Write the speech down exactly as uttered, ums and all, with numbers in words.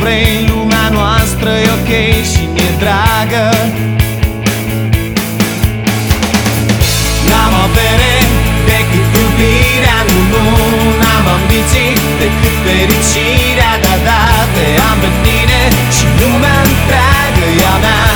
vrei, lumea noastră e ok și mi-e dragă. N-am avere decât iubirea, nu, nu, n-am ambiții decât fericirea, da, da, te am pe tine și lumea întreagă e a mea.